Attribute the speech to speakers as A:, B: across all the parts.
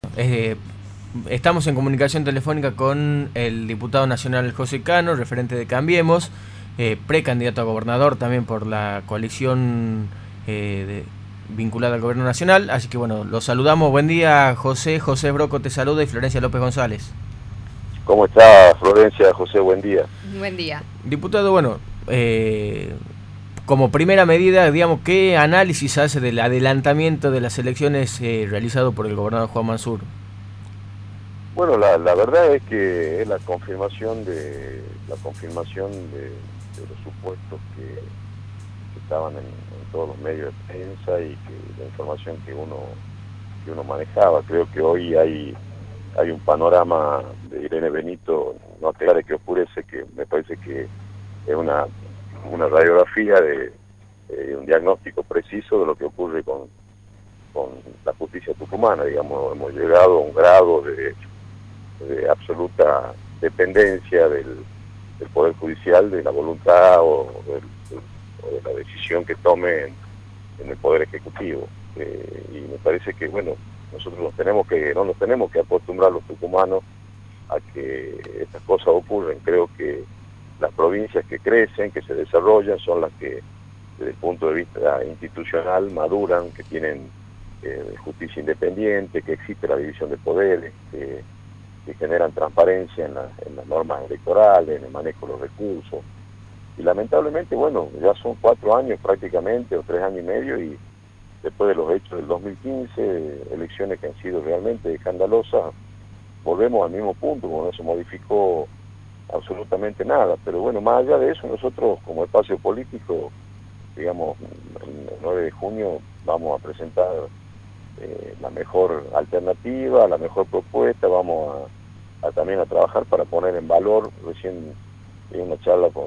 A: Eh, Estamos en comunicación telefónica con el diputado nacional José Cano, referente de Cambiemos, precandidato a gobernador también por la coalición vinculada al gobierno nacional. Así que bueno, los saludamos. Buen día, José. José Broco te saluda y Florencia López González.
B: ¿Cómo está, Florencia? José, buen día.
C: Buen día.
A: Diputado, bueno, como primera medida, digamos, ¿qué análisis hace del adelantamiento de las elecciones realizado por el gobernador Juan Mansur?
B: Bueno, la verdad es que es la confirmación de los supuestos que estaban en todos los medios de prensa y que la información que uno manejaba. Creo que hoy hay un panorama de Irene Benito no aclara que oscurece, que me parece que es una radiografía de un diagnóstico preciso de lo que ocurre con la justicia tucumana. Digamos, hemos llegado a un grado de absoluta dependencia del Poder Judicial, de la voluntad o de la decisión que tome en el Poder Ejecutivo. Y me parece que, bueno, nosotros no nos tenemos que acostumbrar los tucumanos a que estas cosas ocurren. Creo que las provincias que crecen, que se desarrollan, son las que, desde el punto de vista institucional, maduran, que tienen justicia independiente, que existe la división de poderes, que generan transparencia en las normas electorales, en el manejo de los recursos. Y lamentablemente, bueno, ya son 4 años prácticamente, o 3 años y medio, y después de los hechos del 2015, elecciones que han sido realmente escandalosas, volvemos al mismo punto, como no se modificó absolutamente nada. Pero bueno, más allá de eso, nosotros como espacio político, digamos, el 9 de junio vamos a presentar la mejor alternativa, la mejor propuesta. Vamos también a trabajar para poner en valor. Recién en una charla con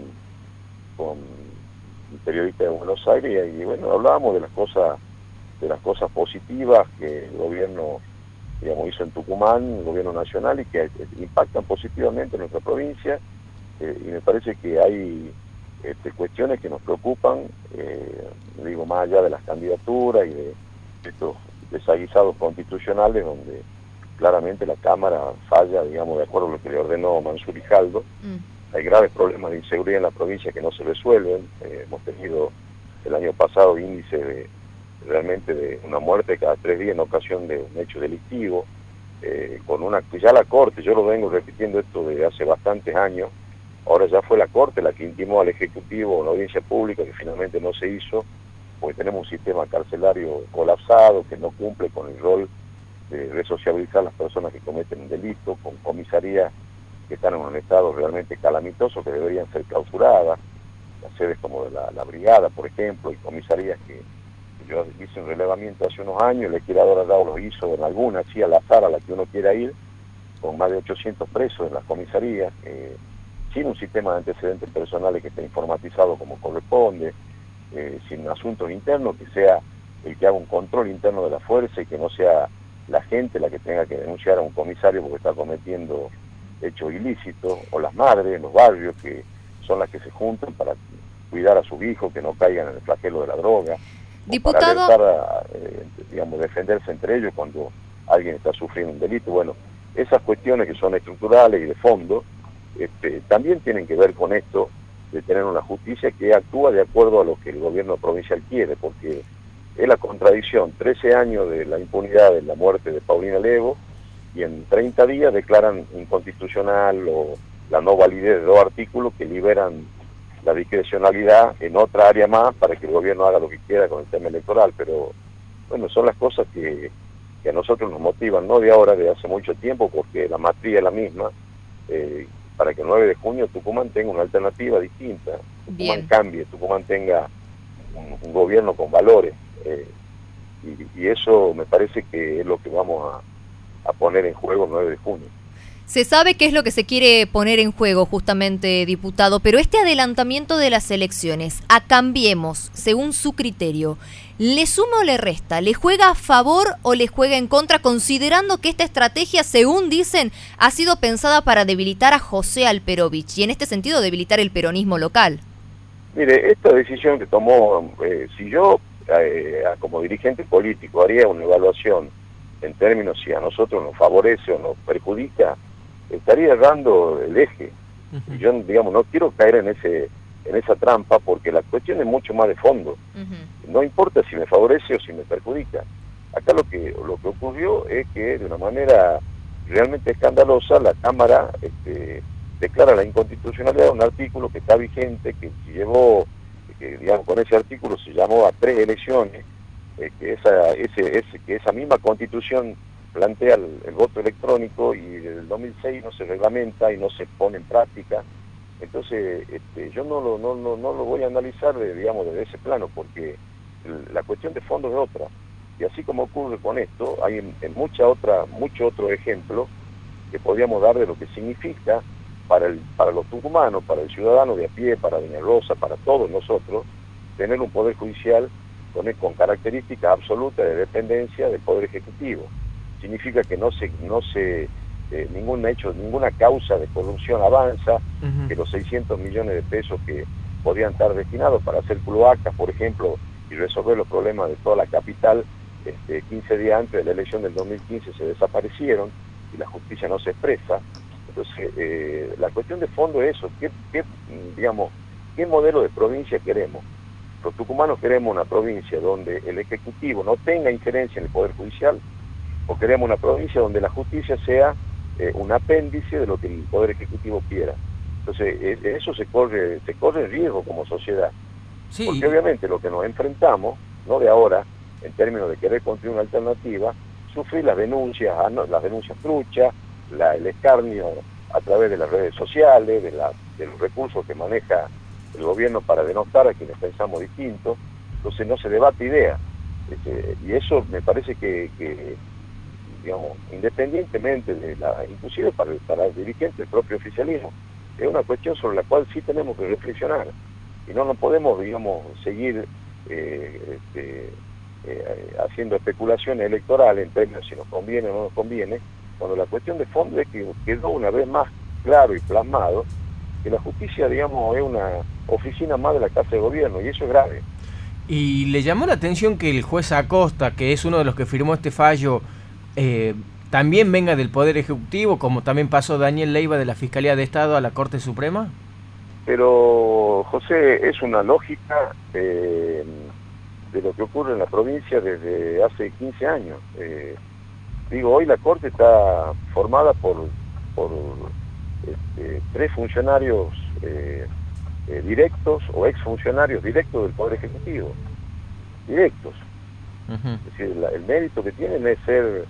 B: un periodista de Buenos Aires y bueno, hablábamos de las cosas positivas que el gobierno, digamos, hizo en Tucumán, el gobierno nacional, y que impactan positivamente en nuestra provincia. Y me parece que hay cuestiones que nos preocupan, digo, más allá de las candidaturas y de estos desaguisados constitucionales, donde claramente la Cámara falla, digamos, de acuerdo a lo que le ordenó Mansur y Jaldo. Hay graves problemas de inseguridad en la provincia que no se resuelven. Hemos tenido el año pasado índice realmente de una muerte cada 3 días en ocasión de un hecho delictivo, ya la Corte, yo lo vengo repitiendo esto desde hace bastantes años. Ahora ya fue la Corte la que intimó al Ejecutivo una audiencia pública que finalmente no se hizo, porque tenemos un sistema carcelario colapsado que no cumple con el rol de resociabilizar a las personas que cometen un delito, con comisarías que están en un estado realmente calamitoso, que deberían ser clausuradas, las sedes como de la Brigada, por ejemplo, y comisarías que yo hice un relevamiento hace unos años. El legislador Arrau lo hizo en alguna, así al azar, a la que uno quiera ir, con más de 800 presos en las comisarías, sin un sistema de antecedentes personales que esté informatizado como corresponde, sin asuntos internos, que sea el que haga un control interno de la fuerza y que no sea la gente la que tenga que denunciar a un comisario porque está cometiendo hechos ilícitos, o las madres en los barrios, que son las que se juntan para cuidar a sus hijos, que no caigan en el flagelo de la droga,
C: Diputado,
B: para alertar digamos, defenderse entre ellos cuando alguien está sufriendo un delito. Bueno, esas cuestiones que son estructurales y de fondo, también tienen que ver con esto de tener una justicia que actúa de acuerdo a lo que el gobierno provincial quiere, porque es la contradicción: 13 años de la impunidad de la muerte de Paulina Lego, y en 30 días declaran inconstitucional o la no validez de 2 artículos que liberan la discrecionalidad en otra área más para que el gobierno haga lo que quiera con el tema electoral. Pero bueno, son las cosas que a nosotros nos motivan, no de ahora, de hace mucho tiempo, porque la matriz es la misma, para que el 9 de junio Tucumán tenga una alternativa distinta, Tucumán cambie, Tucumán tenga un gobierno con valores, y eso me parece que es lo que vamos a poner en juego el 9 de junio.
C: se sabe qué es lo que se quiere poner en juego justamente, diputado, pero este adelantamiento de las elecciones, a Cambiemos, según su criterio, ¿le suma o le resta? ¿Le juega a favor o le juega en contra, considerando que esta estrategia, según dicen, ha sido pensada para debilitar a José Alperovich y en este sentido debilitar el peronismo local?
B: Mire, esta decisión que tomó, si yo como dirigente político haría una evaluación en términos si a nosotros nos favorece o nos perjudica, estaría errando el eje. Y yo, digamos, no quiero caer en esa trampa, porque la cuestión es mucho más de fondo. No importa si me favorece o si me perjudica. Acá lo que ocurrió es que de una manera realmente escandalosa la Cámara declara la inconstitucionalidad de un artículo que está vigente, que llevó, digamos, con ese artículo se llamó a 3 elecciones, que esa misma Constitución plantea el voto electrónico, y desde el 2006 no se reglamenta y no se pone en práctica. Entonces yo no lo voy a analizar digamos, desde ese plano, porque la cuestión de fondo es otra. Y así como ocurre con esto, hay en mucho otro ejemplo que podríamos dar de lo que significa para los tucumanos, para el ciudadano de a pie, para Doña Rosa, para todos nosotros, tener un poder judicial con características absolutas de dependencia del Poder Ejecutivo. Significa que ninguna causa de corrupción avanza, que los 600 millones de pesos que podrían estar destinados para hacer cloacas, por ejemplo, y resolver los problemas de toda la capital, 15 días antes de la elección del 2015 se desaparecieron y la justicia no se expresa. Entonces, la cuestión de fondo es eso, ¿qué modelo de provincia queremos? Los tucumanos queremos una provincia donde el Ejecutivo no tenga injerencia en el Poder Judicial, o queremos una provincia donde la justicia sea un apéndice de lo que el Poder Ejecutivo quiera. Entonces, eso se corre riesgo como sociedad. Sí. Porque obviamente lo que nos enfrentamos, no de ahora, en términos de querer construir una alternativa, sufrir las denuncias truchas, el escarnio a través de las redes sociales, de los recursos que maneja el gobierno para denostar a quienes pensamos distintos. Entonces no se debate idea. Y eso me parece que digamos, independientemente inclusive para el dirigente del propio oficialismo, es una cuestión sobre la cual sí tenemos que reflexionar, y no podemos, digamos, seguir haciendo especulaciones electorales en términos si nos conviene o no nos conviene, cuando la cuestión de fondo es que quedó una vez más claro y plasmado que la justicia, digamos, es una oficina más de la Casa de Gobierno, y eso es grave.
A: Y le llamó la atención que el juez Acosta, que es uno de los que firmó este fallo, también venga del Poder Ejecutivo, como también pasó Daniel Leiva de la Fiscalía de Estado a la Corte Suprema.
B: Pero, José, es una lógica de lo que ocurre en la provincia desde hace 15 años. Hoy la Corte está formada por 3 funcionarios directos o exfuncionarios directos del Poder Ejecutivo. Directos. Es decir, el mérito que tienen es ser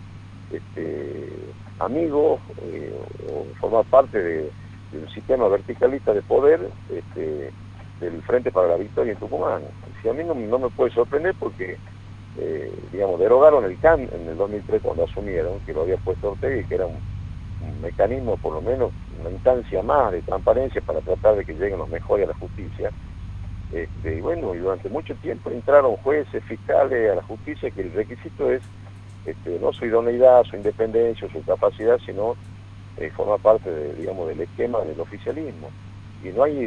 B: amigos o formar parte del sistema verticalista de poder del Frente para la Victoria en Tucumán. Si a mí no me puede sorprender porque, derogaron el CAN en el 2003 cuando asumieron, que lo había puesto Ortega, y que era un mecanismo, por lo menos una instancia más de transparencia para tratar de que lleguen los mejores a la justicia. Y durante mucho tiempo entraron jueces, fiscales a la justicia, que el requisito es no su idoneidad, su independencia, su capacidad, sino formar parte del esquema del oficialismo. Y no hay,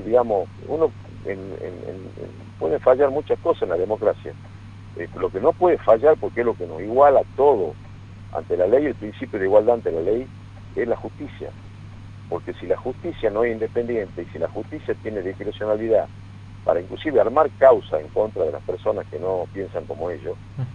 B: puede fallar muchas cosas en la democracia. Lo que no puede fallar, porque es lo que nos iguala a todo ante la ley, el principio de igualdad ante la ley, es la justicia. Porque si la justicia no es independiente y si la justicia tiene discrecionalidad para inclusive armar causa en contra de las personas que no piensan como ellos,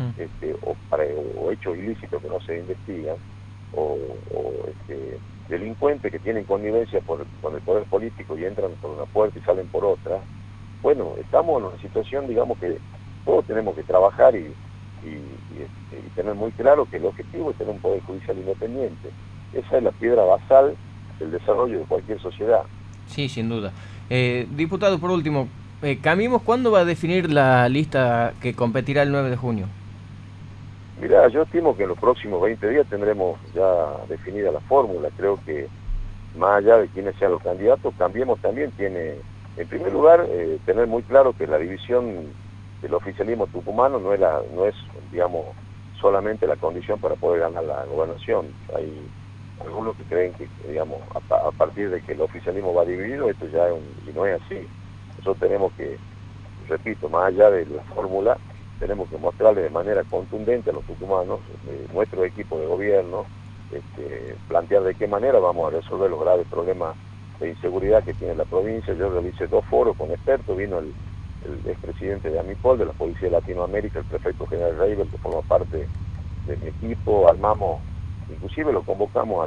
B: o hechos ilícitos que no se investigan, o delincuentes que tienen connivencia con el poder político y entran por una puerta y salen por otra, estamos en una situación, que todos tenemos que trabajar y tener muy claro que el objetivo es tener un poder judicial independiente. Esa es la piedra basal del desarrollo de cualquier sociedad.
A: Sí, sin duda. Diputado, por último, Cambiemos, ¿cuándo va a definir la lista que competirá el 9 de junio?
B: Mira, yo estimo que en los próximos 20 días tendremos ya definida la fórmula. Creo que más allá de quiénes sean los candidatos, Cambiemos también tiene, en primer lugar, tener muy claro que la división del oficialismo tucumano no es solamente la condición para poder ganar la gobernación. Hay algunos que creen que, a partir de que el oficialismo va dividido, esto ya y no es así. Nosotros tenemos que, repito, más allá de la fórmula, tenemos que mostrarle de manera contundente a los tucumanos, nuestro equipo de gobierno, plantear de qué manera vamos a resolver los graves problemas de inseguridad que tiene la provincia. Yo realicé 2 foros con expertos, vino el expresidente de AMIPOL, de la Policía de Latinoamérica, el prefecto general Reibel, que forma parte de mi equipo, armamos, inclusive lo convocamos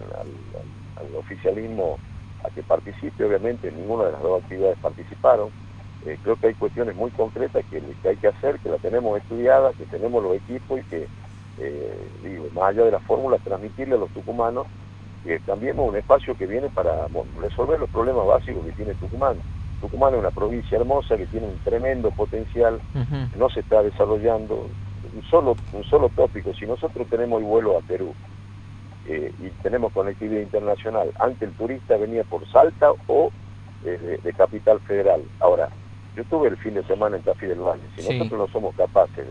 B: al oficialismo a que participe. Obviamente en ninguna de las 2 actividades participaron. Creo que hay cuestiones muy concretas que hay que hacer, que la tenemos estudiada, que tenemos los equipos y que, más allá de las fórmulas, transmitirle a los tucumanos que Cambiemos un espacio que viene para resolver los problemas básicos que tiene Tucumán. Tucumán es una provincia hermosa que tiene un tremendo potencial, no se está desarrollando. Un solo tópico: si nosotros tenemos el vuelo a Perú y tenemos conectividad internacional, antes el turista venía por Salta o de Capital Federal. Ahora, yo estuve el fin de semana en Tafí del Valle. Si nosotros no somos capaces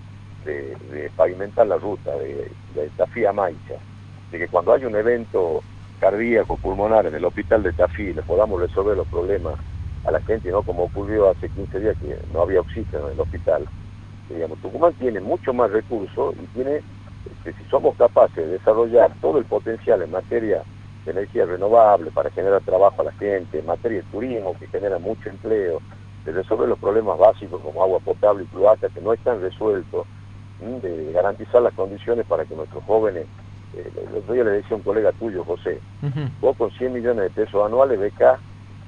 B: de pavimentar la ruta de Tafí a Maicha, de que cuando hay un evento cardíaco pulmonar en el hospital de Tafí le podamos resolver los problemas a la gente, no como ocurrió hace 15 días que no había oxígeno en el hospital. Digamos, Tucumán tiene mucho más recursos y tiene, si somos capaces de desarrollar todo el potencial en materia de energía renovable para generar trabajo a la gente, en materia de turismo que genera mucho empleo, de resolver los problemas básicos como agua potable y cloaca que no están resueltos, de garantizar las condiciones para que nuestros jóvenes, el otro día le decía a un colega tuyo, José, vos con 100 millones de pesos anuales becás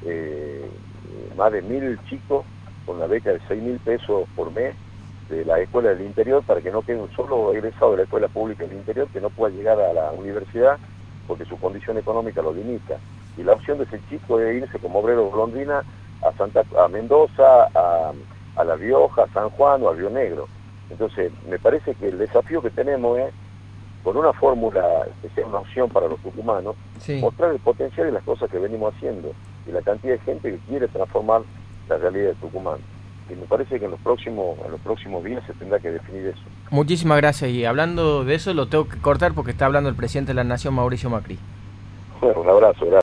B: más de 1000 chicos con la beca de 6.000 pesos por mes de la escuela del interior, para que no quede un solo egresado de la escuela pública del interior que no pueda llegar a la universidad porque su condición económica lo limita. Y la opción de ese chico es irse como obrero golondrina a Mendoza, a La Rioja, a San Juan o a Río Negro. Entonces, me parece que el desafío que tenemos es, con una fórmula que sea una opción para los tucumanos, mostrar el potencial y las cosas que venimos haciendo y la cantidad de gente que quiere transformar la realidad de Tucumán. Y me parece que en los próximos días se tendrá que definir eso.
A: Muchísimas gracias. Y hablando de eso, lo tengo que cortar porque está hablando el presidente de la Nación, Mauricio Macri.
B: Bueno, un abrazo, gracias.